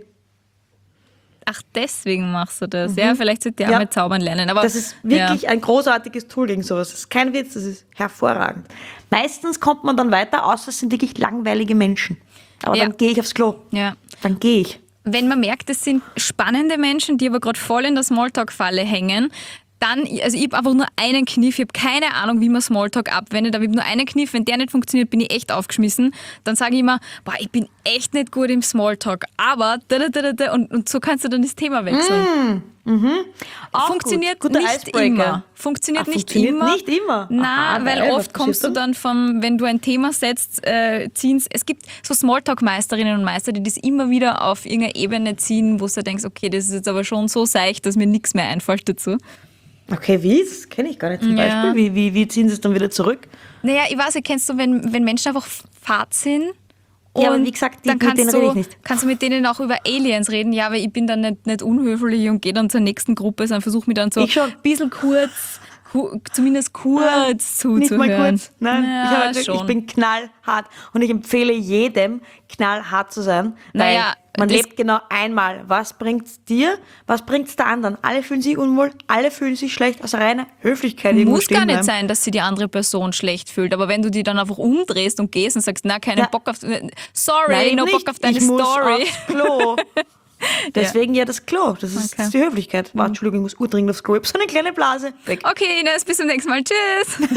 Ach, deswegen machst du das. Ja, vielleicht sollte ich auch Ja. mal zaubern lernen. Aber, Das ist wirklich Ja. ein großartiges Tool gegen sowas. Das ist kein Witz, das ist hervorragend. Meistens kommt man dann weiter, außer es sind wirklich langweilige Menschen. Aber Ja. dann gehe ich aufs Klo. Ja. Dann gehe ich. Wenn man merkt, es sind spannende Menschen, die aber gerade voll in der Smalltalk-Falle hängen, dann, also ich habe einfach nur einen Kniff, ich habe keine Ahnung, wie man Smalltalk abwendet, aber ich habe nur einen Kniff, wenn der nicht funktioniert, bin ich echt aufgeschmissen. Dann sage ich immer, boah, ich bin echt nicht gut im Smalltalk, aber da, da, da, da, da, und, und so kannst du dann das Thema wechseln. Auch Funktioniert gut. Guter nicht Icebreaker. immer. Funktioniert Ah, nicht funktioniert immer. nicht immer? Na, Aha, weil geil, was oft kommst du passiert dann vom, wenn du ein Thema setzt, äh, ziehen's. Es gibt so Smalltalk-Meisterinnen und Meister, die das immer wieder auf irgendeine Ebene ziehen, wo du denkst, okay, das ist jetzt aber schon so seicht, dass mir nichts mehr einfällt dazu. Okay, wie? Das kenne ich gar nicht zum Ja. Beispiel. Wie, wie, wie ziehen sie es dann wieder zurück? Naja, ich weiß nicht, kennst du, wenn, wenn Menschen einfach fad sind? Ja, aber und wie gesagt, die- dann mit kannst denen du, rede ich nicht. kannst du mit denen auch über Aliens reden, ja, aber ich bin dann nicht, nicht unhöflich und gehe dann zur nächsten Gruppe, sondern versuche mich dann so Ich schon. ein bisschen kurz, ku- zumindest kurz zuzuhören. Nicht mal kurz. Nein, ja, ich, hab, wirklich- ich schon. bin knallhart. Und ich empfehle jedem, knallhart zu sein. Weil Naja, man das- lebt genau einmal. Was bringt's dir? Was bringt's der anderen? Alle fühlen sich unwohl, alle fühlen sich schlecht aus reiner Höflichkeit. irgendwo Muss gar stehen nicht bleiben. sein, dass sie die andere Person schlecht fühlt, aber wenn du die dann einfach umdrehst und gehst und sagst, na, keinen Ja. Bock auf, sorry, Nein, no nicht. Bock auf deine ich muss Story. aufs Klo. Deswegen ja. das Klo. Das ist, Okay. das ist die Höflichkeit. Warte, Entschuldigung, ich muss urdringend aufs Klo. Ich hab so eine kleine Blase. Weg. Okay, Ines, bis zum nächsten Mal. Tschüss.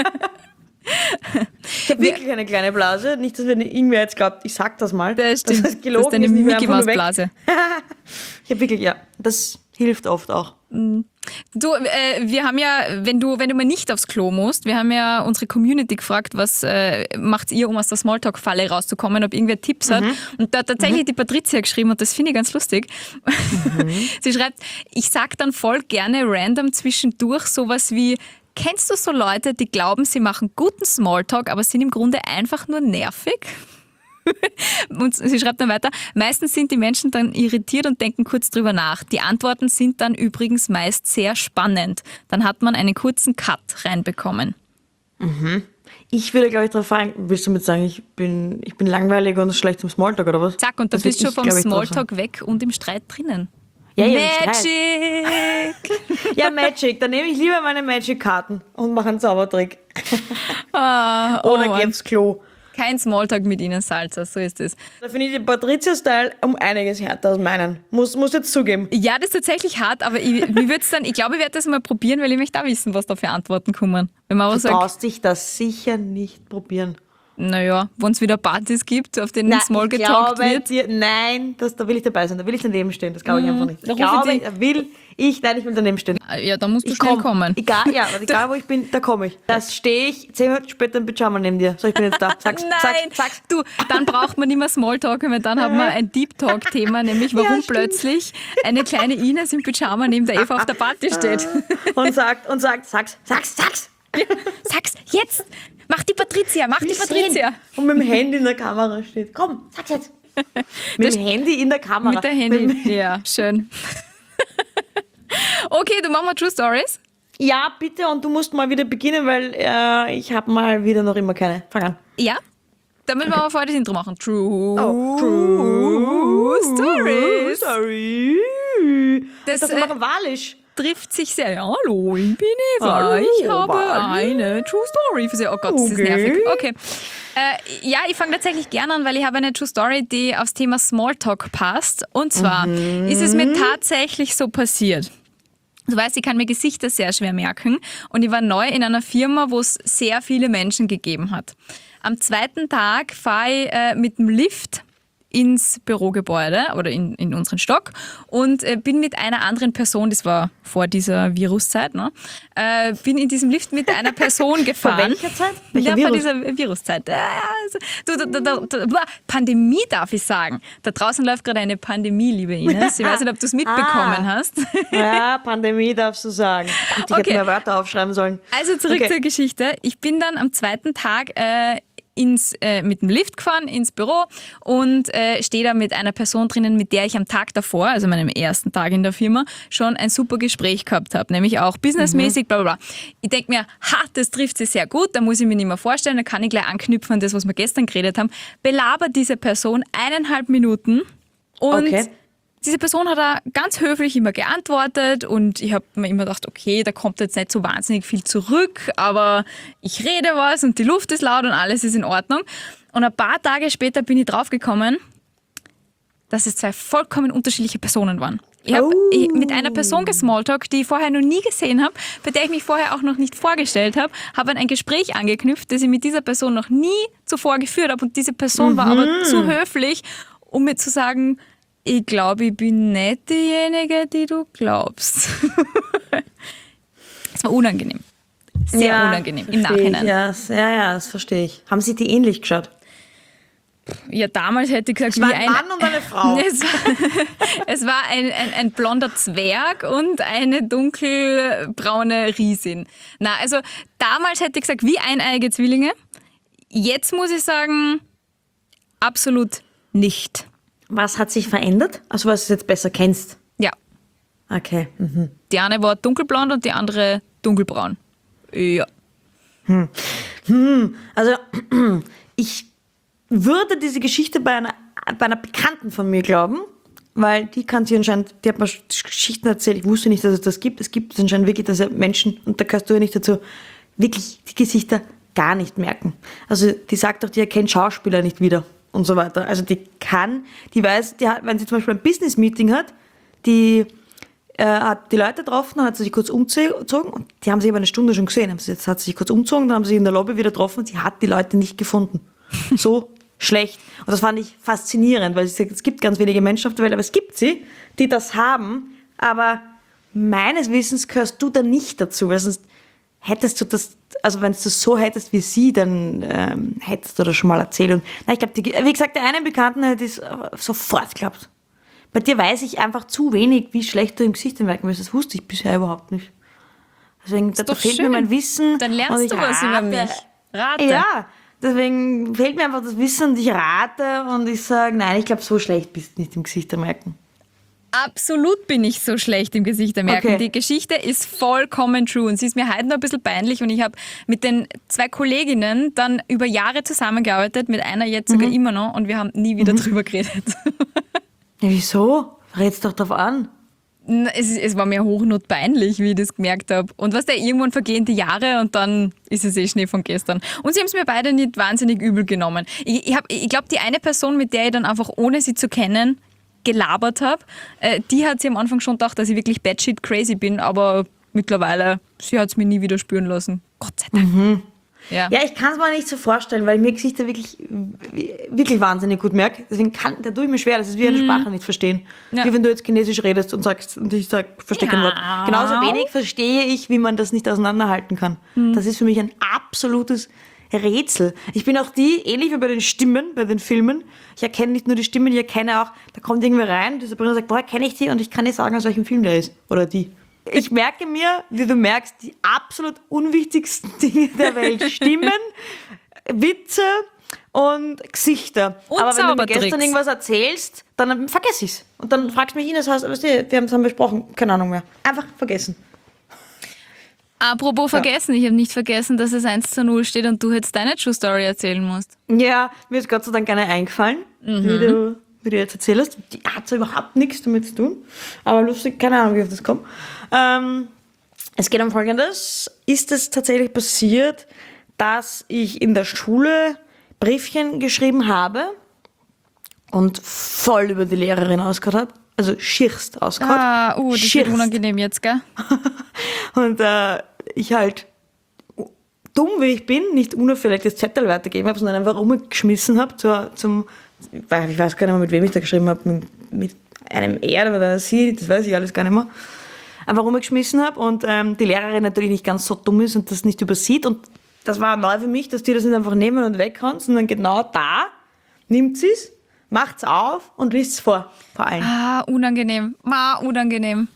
Ich habe wirklich eine kleine Blase. Nicht, dass wenn irgendwer jetzt glaubt, ich sag das mal. Das stimmt. Das ist gelogen. Das ist deine ist nicht mehr Mickey einfach nur Maus weg. Blase. Ich habe wirklich, ja, das hilft oft auch. Du, äh, wir haben ja, wenn du, wenn du mal nicht aufs Klo musst, wir haben ja unsere Community gefragt, was äh, macht ihr, um aus der Smalltalk-Falle rauszukommen, ob irgendwer Tipps hat. Und da hat tatsächlich die Patricia geschrieben, und das finde ich ganz lustig. Sie schreibt, ich sag dann voll gerne random zwischendurch sowas wie, kennst du so Leute, die glauben, sie machen guten Smalltalk, aber sind im Grunde einfach nur nervig? Und sie schreibt dann weiter, meistens sind die Menschen dann irritiert und denken kurz drüber nach. Die Antworten sind dann übrigens meist sehr spannend. Dann hat man einen kurzen Cut reinbekommen. Ich würde, glaube ich, darauf fragen, willst du mit sagen, ich bin, ich bin langweilig und schlecht im Smalltalk oder was? Zack, und da Das bist du würd schon ich, vom glaub ich, drauf Smalltalk weg und im Streit drinnen. Ja, ja, im Streit. Magic! Ja, Magic. Dann nehme ich lieber meine Magic-Karten und mache einen Zaubertrick. Ah, oh Oder Mann. gehe aufs Klo. Kein Smalltalk mit Ihnen, Salsa, so ist es. Da finde ich den Patricia-Style um einiges härter als meinen. Muss, muss jetzt zugeben. Ja, das ist tatsächlich hart, aber ich, mir wird's dann, ich glaube, ich werde das mal probieren, weil ich möchte auch wissen, was da für Antworten kommen. Wenn man aber Du sagt, brauchst dich das sicher nicht probieren. naja, wenn es wieder Partys gibt, auf denen Nein, Small ich getalkt glaube wird. dir, nein, das, da will ich dabei sein. Da will ich daneben stehen. Das glaube ich einfach nicht. da Ich ruf ich glaube, dich- da will ich, nein, ich will daneben stehen. Ja, da musst du Ich schnell komm. kommen. Egal, ja, aber egal wo ich bin, da komme ich. Da stehe ich zehn Minuten später im Pyjama neben dir. So, ich bin jetzt da. Sag's, Nein, sag's, sag's. du, dann braucht man nicht mehr Smalltalk, weil dann hat man ein Deep Talk-Thema, nämlich warum Ja, stimmt. plötzlich eine kleine Ines im Pyjama neben der Eva auf der Party steht. Und sagt, und sagt, sag's, sag's, sag's. Sag's jetzt! Mach die Patricia, mach die Patricia. Und mit dem Handy in der Kamera steht. Komm, sag's jetzt. Mit dem Handy in der Kamera. Mit der Handy. Mit dem- Ja, schön. Okay, du machst mal True Stories. Ja, bitte, und du musst mal wieder beginnen, weil äh, ich habe mal wieder noch immer keine. Fang an. Ja. Dann müssen wir aber vorher das Intro machen. True, Oh, True Stories. Story. Das, Das, das äh, machen Walisch. Trifft sich sehr. Ja, hallo, ich bin Eva. Hallo, ich habe Wally. eine True Story für Sie. Oh Gott, das ist Okay. nervig. Okay. Äh, ja, ich fange tatsächlich gerne an, weil ich habe eine True Story, die aufs Thema Smalltalk passt. Und zwar ist es mir tatsächlich so passiert. Du weißt, ich kann mir Gesichter sehr schwer merken. Und ich war neu in einer Firma, wo es sehr viele Menschen gegeben hat. Am zweiten Tag fahre ich äh, mit dem Lift ins Bürogebäude oder in, in unseren Stock und äh, bin mit einer anderen Person, das war vor dieser Viruszeit, ne, äh, bin in diesem Lift mit einer Person Vor gefahren. welcher Zeit? Welcher Ja, vor Virus? dieser Viruszeit. Äh, also, du, du, du, du, du, Pandemie darf ich sagen. Da draußen läuft gerade eine Pandemie, liebe Ines. Ich weiß nicht, ob du es mitbekommen Ah. hast. Ja, Pandemie darfst du sagen. Ich Okay. hätte mehr Wörter aufschreiben sollen. Also zurück Okay. zur Geschichte. Ich bin dann am zweiten Tag äh, ins, äh, mit dem Lift gefahren ins Büro und äh, stehe da mit einer Person drinnen, mit der ich am Tag davor, also meinem ersten Tag in der Firma, schon ein super Gespräch gehabt habe, nämlich auch businessmäßig, bla bla bla. Ich denke mir, ha, das trifft sie sehr gut, da muss ich mir nicht mehr vorstellen, da kann ich gleich anknüpfen an das, was wir gestern geredet haben. Belabert diese Person eineinhalb Minuten und Okay. diese Person hat da ganz höflich immer geantwortet und ich habe mir immer gedacht, okay, da kommt jetzt nicht so wahnsinnig viel zurück, aber ich rede was und die Luft ist laut und alles ist in Ordnung. Und ein paar Tage später bin ich draufgekommen, dass es zwei vollkommen unterschiedliche Personen waren. Ich habe Oh. mit einer Person gesmalltalkt, die ich vorher noch nie gesehen habe, bei der ich mich vorher auch noch nicht vorgestellt habe, habe an ein Gespräch angeknüpft, das ich mit dieser Person noch nie zuvor geführt habe und diese Person war aber zu höflich, um mir zu sagen, ich glaube, ich bin nicht diejenige, die du glaubst. Es war unangenehm. Sehr Ja, unangenehm im verstehe ich. Nachhinein. Ja, s- ja, ja, das verstehe ich. Haben Sie die ähnlich geschaut? Ja, damals hätte ich gesagt, Es war wie ein ein... Mann und eine Frau. Es war, es war ein, ein, ein blonder Zwerg und eine dunkelbraune Riesin. Na, also damals hätte ich gesagt, wie eineige Zwillinge. Jetzt muss ich sagen, absolut nicht. Was hat sich verändert? Also was du jetzt besser kennst? Ja, Okay. Mhm. die eine war dunkelblond und die andere dunkelbraun. Ja. Also ich würde diese Geschichte bei einer, bei einer Bekannten von mir glauben, weil die kann sie anscheinend, die hat mir Geschichten erzählt, ich wusste nicht, dass es das gibt. Es gibt es anscheinend wirklich, dass Menschen, und da gehörst du ja nicht dazu, wirklich die Gesichter gar nicht merken. Also die sagt auch, die erkennt Schauspieler nicht wieder und so weiter. Also die kann, die weiß, die hat, wenn sie zum Beispiel ein Business-Meeting hat, die äh, hat die Leute getroffen, hat sie sich kurz umgezogen und die haben sie aber eine Stunde schon gesehen. Haben sie- Jetzt hat sie sich kurz umgezogen, dann haben sie sich in der Lobby wieder getroffen und sie hat die Leute nicht gefunden. So schlecht. Und das fand ich faszinierend, weil sie sagt, es gibt ganz wenige Menschen auf der Welt, aber es gibt sie, die das haben. Aber meines Wissens gehörst du da nicht dazu, weil sonst hättest du das, also wenn du das so hättest wie sie, dann ähm, hättest du das schon mal erzählt. Und, na, ich glaube, wie gesagt, der einen Bekannten hätte es sofort geglaubt. Bei dir weiß ich einfach zu wenig, wie schlecht du im Gesicht merken wirst. Das wusste ich bisher überhaupt nicht. Deswegen, da, da doch fehlt schön. mir mein Wissen. Dann und lernst ich du was über rate. mich. Rate. Ja, deswegen fehlt mir einfach das Wissen und ich rate und ich sage, nein, ich glaube, so schlecht bist du nicht im Gesicht merken. Absolut bin ich so schlecht im Gesichtermerken. Okay. Die Geschichte ist vollkommen true und sie ist mir heute noch ein bisschen peinlich und ich habe mit den zwei Kolleginnen dann über Jahre zusammengearbeitet, mit einer jetzt sogar immer noch und wir haben nie wieder drüber geredet. Ja, wieso? Red's doch drauf an. Na, Es, es war mir hochnot peinlich, wie ich das gemerkt habe. Und was da irgendwann vergehen die Jahre und dann ist es eh Schnee von gestern. Und sie haben es mir beide nicht wahnsinnig übel genommen. Ich, ich, hab- ich glaube, die eine Person, mit der ich dann einfach, ohne sie zu kennen, gelabert habe, äh, die hat sie am Anfang schon gedacht, dass ich wirklich batshit crazy bin, aber mittlerweile, sie hat es mir nie wieder spüren lassen. Gott sei Dank. Ja. Ja, ich kann es mir nicht so vorstellen, weil ich mir Gesichter wirklich, wirklich wahnsinnig gut merke. Deswegen kann, da tue ich mir schwer, das ist wie eine Sprache nicht verstehen. Ja. Wie wenn du jetzt Chinesisch redest und sagst, und ich sag, verstehe kein Ja. Wort. Genauso wenig verstehe ich, wie man das nicht auseinanderhalten kann. Das ist für mich ein absolutes Rätsel. Ich bin auch die, ähnlich wie bei den Stimmen, bei den Filmen. Ich erkenne nicht nur die Stimmen, ich erkenne auch, da kommt irgendwer rein, dieser Bruder sagt, boah, kenne ich die und ich kann nicht sagen, aus welchem Film der ist. Oder die. ich merke mir, wie du merkst, die absolut unwichtigsten Dinge der Welt. Stimmen, Witze und Gesichter. Und Aber wenn du mir Zaubertricks. gestern irgendwas erzählst, dann vergesse ich's. Und dann fragst du mich, Ines, hast, weißt du, wir haben es dann besprochen, keine Ahnung mehr. Einfach vergessen. Apropos vergessen, ich habe nicht vergessen, dass es eins zu null steht und du jetzt deine True Story erzählen musst. Ja, mir ist Gott sei Dank keine eingefallen, wie, du, wie du jetzt erzählst. Die hat zwar überhaupt nichts damit zu tun, aber lustig, keine Ahnung, wie ich auf das komme. Ähm, es geht um Folgendes. Ist es tatsächlich passiert, dass ich in der Schule Briefchen geschrieben habe und voll über die Lehrerin ausgehört habe? Also schierst ausgehört. Ah, uh, das wird Schierst. unangenehm jetzt, gell? Und äh, ich halt, dumm wie ich bin, nicht unauffällig das Zettel weitergegeben habe, sondern einfach umgeschmissen habe zu, zum, ich weiß gar nicht mehr, mit wem ich da geschrieben habe, mit, mit einem Er oder einer Sie, das weiß ich alles gar nicht mehr. Einfach umgeschmissen habe und ähm, die Lehrerin natürlich nicht ganz so dumm ist und das nicht übersieht. Und das war neu für mich, dass die das nicht einfach nehmen und weghauen, sondern genau da nimmt sie es, macht's auf und liest es vor, vor allen. Ah, unangenehm. Ah, unangenehm.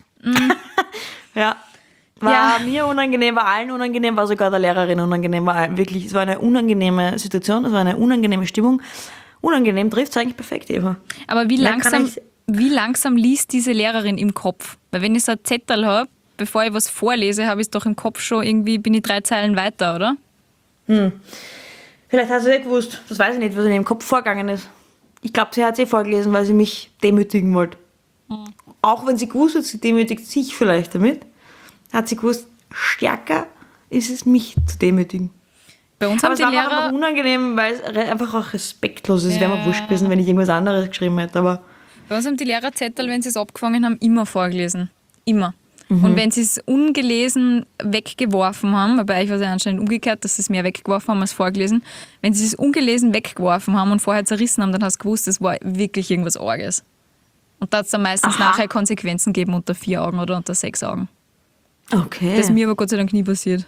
Ja. War Ja. mir unangenehm, war allen unangenehm, war sogar der Lehrerin unangenehm, war allen wirklich, es war eine unangenehme Situation, es war eine unangenehme Stimmung. Unangenehm trifft es eigentlich perfekt, Eva. Aber wie Mehr kann langsam, ich- wie langsam liest diese Lehrerin im Kopf? Weil wenn ich so einen Zettel habe, bevor ich was vorlese, habe ich es doch im Kopf schon irgendwie, bin ich drei Zeilen weiter, oder? Vielleicht hat sie nicht gewusst, das weiß ich nicht, was in ihrem Kopf vorgegangen ist. Ich glaube, sie hat es eh vorgelesen, weil sie mich demütigen wollte. Auch wenn sie gewusst hat, sie demütigt sich vielleicht damit, hat sie gewusst, stärker ist es, mich zu demütigen. Bei uns Aber haben es die war mir einfach Lehrer, unangenehm, weil es re- einfach auch respektlos ist. Es wäre mir Ja. wurscht gewesen, wenn ich irgendwas anderes geschrieben hätte. Aber bei uns haben die Lehrer Zettel, wenn sie es abgefangen haben, immer vorgelesen. Immer. Mhm. Und wenn sie es ungelesen weggeworfen haben, weil bei euch war es ja anscheinend umgekehrt, dass sie es mehr weggeworfen haben als vorgelesen, wenn sie es ungelesen weggeworfen haben und vorher zerrissen haben, dann hast du gewusst, es war wirklich irgendwas Arges. Und da hat es dann meistens Aha. nachher Konsequenzen gegeben unter vier Augen oder unter sechs Augen. okay. Das ist mir aber Gott sei Dank nie passiert.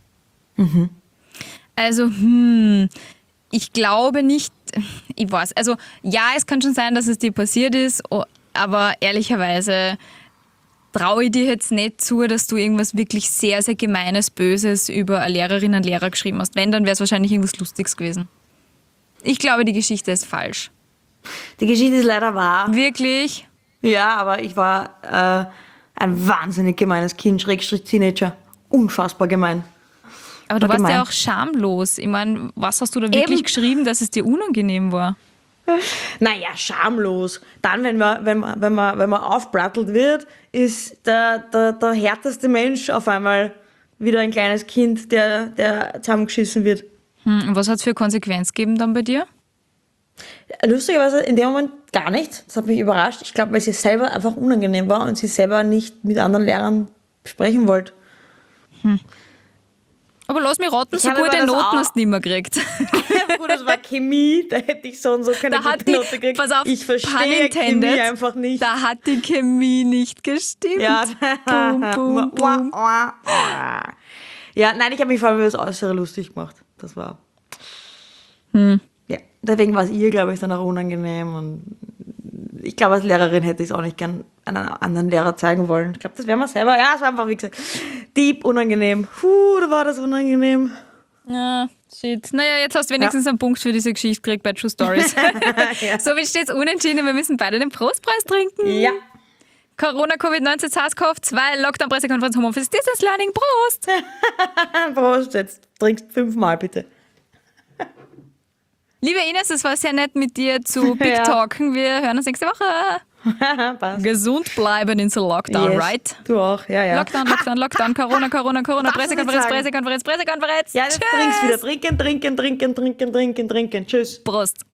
Also, hm, ich glaube nicht, ich weiß, also ja, es kann schon sein, dass es dir passiert ist, o- aber ehrlicherweise traue ich dir jetzt nicht zu, dass du irgendwas wirklich sehr, sehr Gemeines, Böses über eine Lehrerin, einen Lehrer geschrieben hast. Wenn, dann wäre es wahrscheinlich irgendwas Lustiges gewesen. Ich glaube, die Geschichte ist falsch. Die Geschichte ist leider wahr. Wirklich? Ja, aber ich war äh, ein wahnsinnig gemeines Kind, Schrägstrich Teenager. Unfassbar gemein. Aber du War warst ja gemein. auch schamlos. Ich meine, was hast du da wirklich Eben. geschrieben, dass es dir unangenehm war? Naja, schamlos. Dann, wenn man, wenn man, wenn man, wenn man aufbrattelt wird, ist der, der, der härteste Mensch auf einmal wieder ein kleines Kind, der, der zusammengeschissen wird. Hm, und was hat es für Konsequenz gegeben dann bei dir? Lustigerweise in dem Moment gar nicht. Das hat mich überrascht. Ich glaube, weil sie selber einfach unangenehm war und sie selber nicht mit anderen Lehrern sprechen wollte. Aber lass mich raten, so habe gute aber das Noten auch- hast du nicht mehr gekriegt. Gut, das war Chemie, da hätte ich so und so keine Da hat gute die, Note gekriegt. pass auf, ich pun verstehe intended, Chemie einfach nicht. Da hat die Chemie nicht gestimmt. Ja. Boom, boom, boom. Ja, nein, ich habe mich vor allem über das Äußere lustig gemacht. Das war. Hm. Ja, deswegen war es ihr, glaube ich, dann auch unangenehm. Und ich glaube, als Lehrerin hätte ich es auch nicht gern einem anderen Lehrer zeigen wollen. Ich glaube, das wäre mir selber. Ja, es war einfach, wie gesagt, deep unangenehm. Puh, da war das unangenehm. Ja, shit. Naja, jetzt hast du wenigstens einen Punkt für diese Geschichte gekriegt bei True Stories. Ja. Somit steht es unentschieden. Wir müssen beide den Prostpreis trinken. Ja. Corona, Covid neunzehn, SARS-CoV zwei, Lockdown, Pressekonferenz, Homeoffice, Distance Learning, Prost! Prost, jetzt trinkst fünfmal bitte. Liebe Ines, es war sehr nett mit dir zu Big Ja. Talken. Wir hören uns nächste Woche. Passt. Gesund bleiben in so Lockdown, Yes. right? Du auch, ja, ja. Lockdown, Lockdown, Lockdown, Corona, Corona, Corona, Darfst du nicht Pressekonferenz, sagen. Pressekonferenz, Pressekonferenz. Ja, jetzt Tschüss. trinkst wieder. Trinken, trinken, trinken, trinken, trinken. Tschüss. Prost.